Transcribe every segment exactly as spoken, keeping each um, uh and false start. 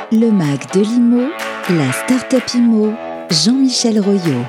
Le M A C de l'I M O, la Start-up I M O, Jean-Michel Royot.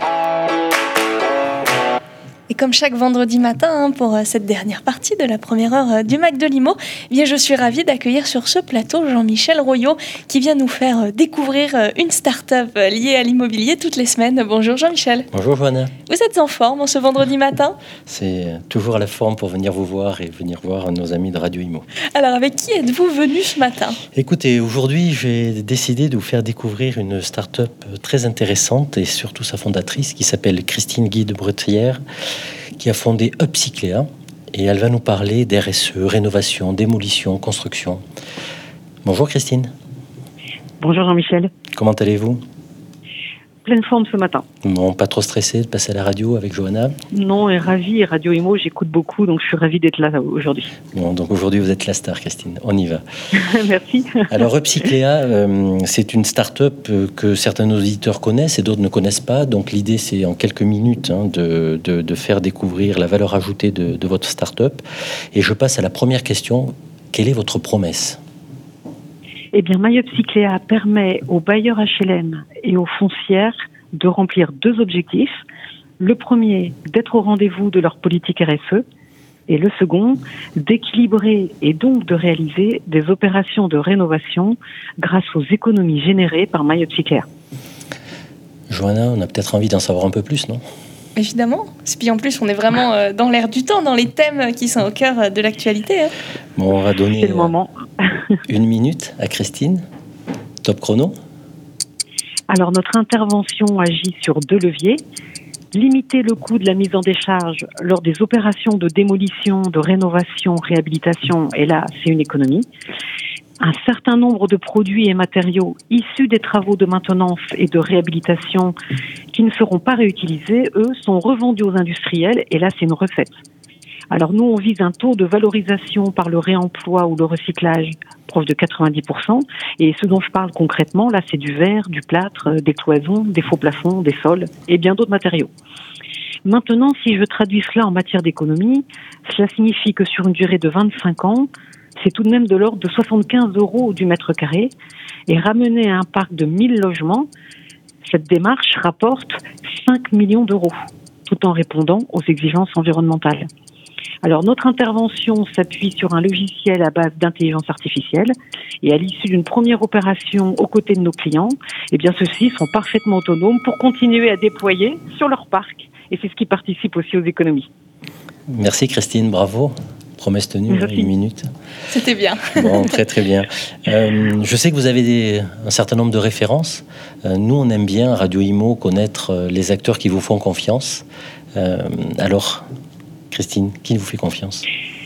Et comme chaque vendredi matin, hein, pour cette dernière partie de la première heure du M A C de l'I M O, eh bien, je suis ravie d'accueillir sur ce plateau Jean-Michel Royot qui vient nous faire découvrir une start-up liée à l'immobilier toutes les semaines. Bonjour Jean-Michel. Bonjour Johanna. Vous êtes en forme en ce vendredi matin ? C'est toujours à la forme pour venir vous voir et venir voir nos amis de Radio I M O. Alors avec qui êtes-vous venu ce matin ? Écoutez, aujourd'hui j'ai décidé de vous faire découvrir une start-up très intéressante et surtout sa fondatrice qui s'appelle Christine Guide-Bretière, qui a fondé Upcyclea, et elle va nous parler d'R S E, rénovation, démolition, construction. Bonjour Christine. Bonjour Jean-Michel. Comment allez-vous ? Pleine forme ce matin. Bon, pas trop stressé de passer à la radio avec Johanna ? Non, et ravi, Radio I M O, j'écoute beaucoup, donc je suis ravie d'être là aujourd'hui. Bon, donc aujourd'hui vous êtes la star Christine, on y va. Merci. Alors Upcyclea, euh, c'est une start-up que certains auditeurs connaissent et d'autres ne connaissent pas, donc l'idée c'est en quelques minutes hein, de, de, de faire découvrir la valeur ajoutée de, de votre start-up. Et je passe à la première question, quelle est votre promesse ? Eh bien, MyUpcyclea permet aux bailleurs H L M et aux foncières de remplir deux objectifs. Le premier, d'être au rendez-vous de leur politique R S E. Et le second, d'équilibrer et donc de réaliser des opérations de rénovation grâce aux économies générées par MyUpcyclea. Johanna, on a peut-être envie d'en savoir un peu plus, non ? Évidemment. Et puis en plus, on est vraiment euh, dans l'air du temps, dans les thèmes qui sont au cœur de l'actualité. Hein. Bon, on va donner C'est le moment. une minute à Christine. Top chrono. Alors, notre intervention agit sur deux leviers. Limiter le coût de la mise en décharge lors des opérations de démolition, de rénovation, réhabilitation, et là, c'est une économie. Un certain nombre de produits et matériaux issus des travaux de maintenance et de réhabilitation qui ne seront pas réutilisés, eux, sont revendus aux industriels, et là, c'est une recette. Alors nous, on vise un taux de valorisation par le réemploi ou le recyclage proche de quatre-vingt-dix pour cent. Et ce dont je parle concrètement, là, c'est du verre, du plâtre, des cloisons, des faux plafonds, des sols et bien d'autres matériaux. Maintenant, si je traduis cela en matière d'économie, cela signifie que sur une durée de vingt-cinq ans, c'est tout de même de l'ordre de soixante-quinze euros du mètre carré. Et ramener à un parc de mille logements, cette démarche rapporte cinq millions d'euros, tout en répondant aux exigences environnementales. Alors, notre intervention s'appuie sur un logiciel à base d'intelligence artificielle et à l'issue d'une première opération aux côtés de nos clients, eh bien, ceux-ci sont parfaitement autonomes pour continuer à déployer sur leur parc. Et c'est ce qui participe aussi aux économies. Merci Christine, bravo. Promesse tenue, Merci. Une minute. C'était bien. Bon, très très bien. Euh, je sais que vous avez des, un certain nombre de références. Euh, nous, on aime bien à Radio I M O connaître les acteurs qui vous font confiance. Euh, alors, Christine, qui vous fait confiance ?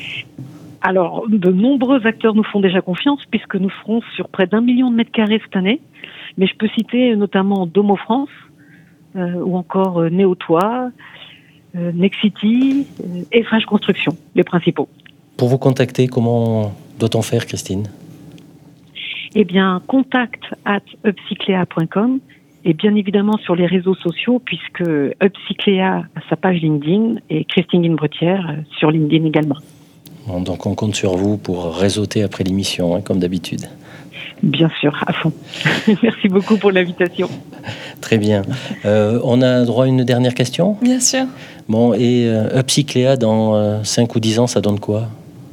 Alors, de nombreux acteurs nous font déjà confiance puisque nous serons sur près d'un million de mètres carrés cette année. Mais je peux citer notamment Domo France euh, ou encore euh, Néotois, euh, Nexity euh, et French Construction, les principaux. Pour vous contacter, comment doit-on faire, Christine ? Eh bien, contact at upcyclea point com et bien évidemment sur les réseaux sociaux puisque Upcyclea a sa page LinkedIn et Christine Guide-Bretière sur LinkedIn également. Bon, donc on compte sur vous pour réseauter après l'émission, hein, comme d'habitude. Bien sûr, à fond. Merci beaucoup pour l'invitation. Très bien. Euh, on a droit à une dernière question ? Bien sûr. Bon, et euh, Upcyclea, dans euh, cinq ou dix ans, ça donne quoi ?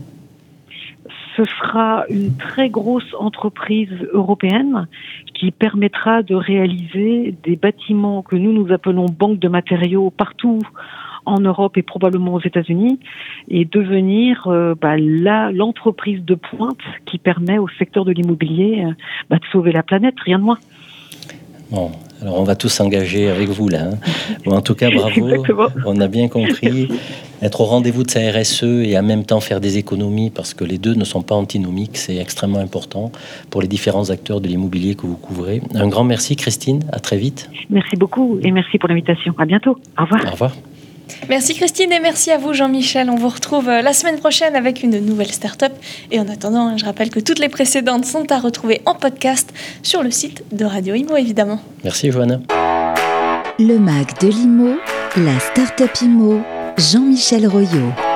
Ce sera une très grosse entreprise européenne qui permettra de réaliser des bâtiments que nous, nous appelons banques de matériaux partout en Europe et probablement aux États-Unis et devenir euh, bah, la, l'entreprise de pointe qui permet au secteur de l'immobilier euh, bah, de sauver la planète, rien de moins. Bon, alors on va tous s'engager avec vous là. Hein. Bon, en tout cas, bravo. Exactement. On a bien compris. Être au rendez-vous de sa R S E et en même temps faire des économies parce que les deux ne sont pas antinomiques, c'est extrêmement important pour les différents acteurs de l'immobilier que vous couvrez. Un grand merci Christine, à très vite. Merci beaucoup et merci pour l'invitation. À bientôt. Au revoir. Au revoir. Merci Christine et merci à vous Jean-Michel. On vous retrouve la semaine prochaine avec une nouvelle start-up. Et en attendant, je rappelle que toutes les précédentes sont à retrouver en podcast sur le site de Radio I M O évidemment. Merci Johanna. Le M A C de l'I M O, la Start-up I M O, Jean-Michel Royot.